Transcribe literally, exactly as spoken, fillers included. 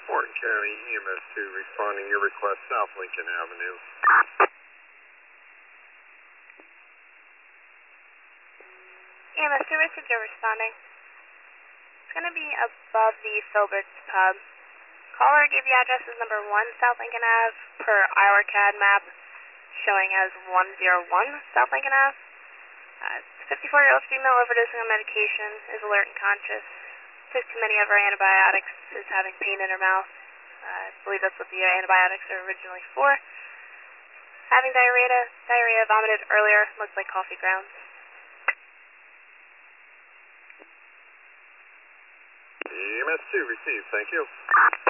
Morton County E M S two responding your request, South Lincoln Avenue. E M S two received, you're responding. It's going to be above the Filbert's Pub. Caller gave the address as number one South Lincoln Ave per our C A D map, showing as one oh one South Lincoln Ave. Uh, fifty-four-year-old female overdosing on medication, is alert and conscious. Took too many of her antibiotics, is having pain in her mouth. Uh, I believe that's what the antibiotics are originally for. Having diarrhea, diarrhea vomited earlier, looked like coffee grounds. E M S two received, thank you.